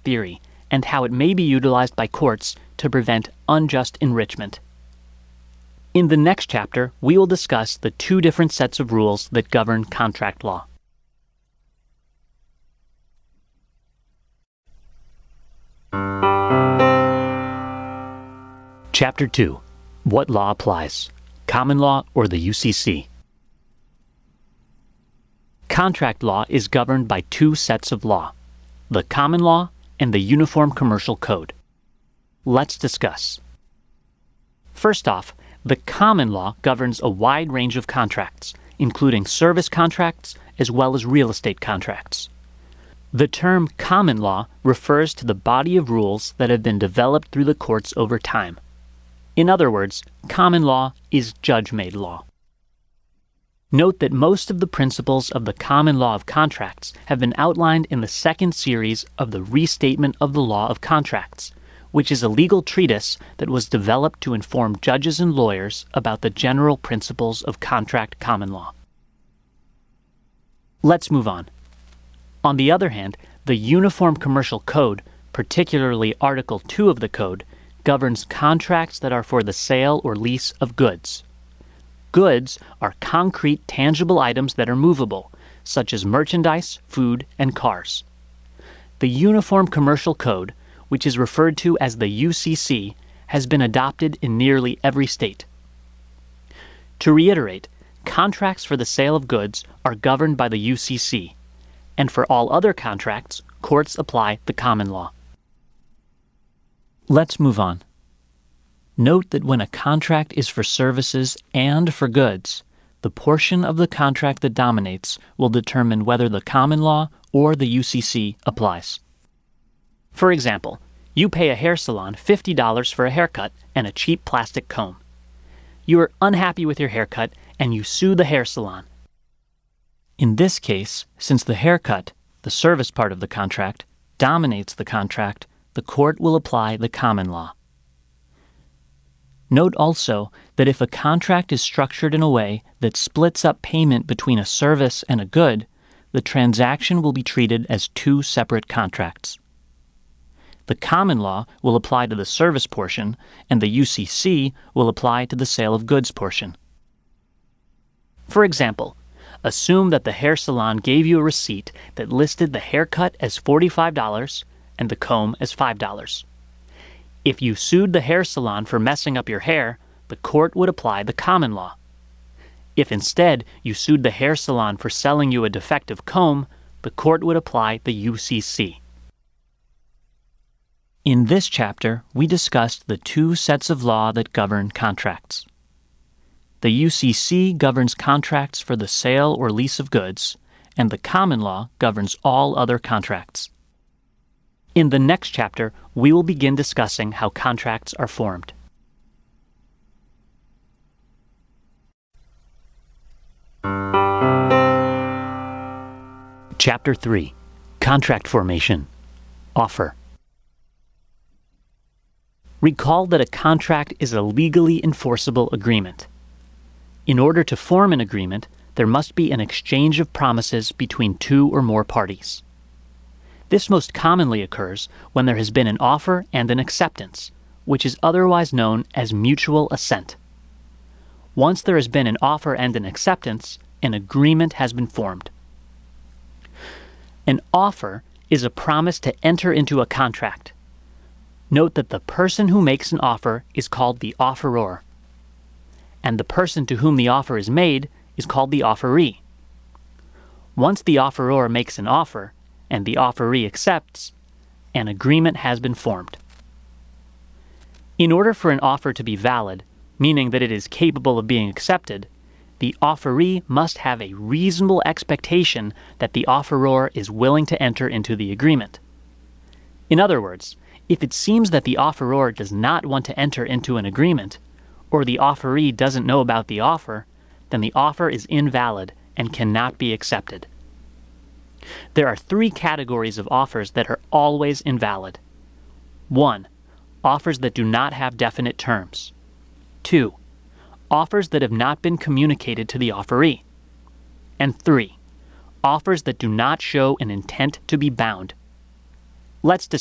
theory and how it may be utilized by courts to prevent unjust enrichment. In the next chapter, we will discuss the two different sets of rules that govern contract law. Chapter 2. What law applies? Common law or the UCC? Contract law is governed by two sets of law, the common law and the Uniform Commercial Code. Let's discuss. First off, the common law governs a wide range of contracts, including service contracts as well as real estate contracts. The term common law refers to the body of rules that have been developed through the courts over time. In other words, common law is judge-made law. Note that most of the principles of the common law of contracts have been outlined in the second series of the Restatement of the Law of Contracts, which is a legal treatise that was developed to inform judges and lawyers about the general principles of contract common law. Let's move on. On the other hand, the Uniform Commercial Code, particularly Article 2 of the Code, governs contracts that are for the sale or lease of goods. Goods are concrete, tangible items that are movable, such as merchandise, food, and cars. The Uniform Commercial Code, which is referred to as the UCC, has been adopted in nearly every state. To reiterate, contracts for the sale of goods are governed by the UCC, and for all other contracts, courts apply the common law. Let's move on. Note that when a contract is for services and for goods, the portion of the contract that dominates will determine whether the common law or the UCC applies. For example, you pay a hair salon $50 for a haircut and a cheap plastic comb. You are unhappy with your haircut and you sue the hair salon. In this case, since the haircut, the service part of the contract, dominates the contract, the court will apply the common law. Note also that if a contract is structured in a way that splits up payment between a service and a good, the transaction will be treated as two separate contracts. The common law will apply to the service portion, and the UCC will apply to the sale of goods portion. For example, assume that the hair salon gave you a receipt that listed the haircut as $45 and the comb as $5. If you sued the hair salon for messing up your hair, the court would apply the common law. If instead you sued the hair salon for selling you a defective comb, the court would apply the UCC. In this chapter, we discussed the two sets of law that govern contracts. The UCC governs contracts for the sale or lease of goods, and the common law governs all other contracts. In the next chapter, we will begin discussing how contracts are formed. Chapter 3. Contract Formation. Offer. Recall that a contract is a legally enforceable agreement. In order to form an agreement, there must be an exchange of promises between two or more parties. This most commonly occurs when there has been an offer and an acceptance, which is otherwise known as mutual assent. Once there has been an offer and an acceptance, an agreement has been formed. An offer is a promise to enter into a contract. Note that the person who makes an offer is called the offeror, and the person to whom the offer is made is called the offeree. Once the offeror makes an offer, and the offeree accepts, an agreement has been formed. In order for an offer to be valid, meaning that it is capable of being accepted, the offeree must have a reasonable expectation that the offeror is willing to enter into the agreement. In other words, if it seems that the offeror does not want to enter into an agreement, or the offeree doesn't know about the offer, then the offer is invalid and cannot be accepted. There are three categories of offers that are always invalid. 1. Offers that do not have definite terms. 2. Offers that have not been communicated to the offeree. And 3. Offers that do not show an intent to be bound. Let's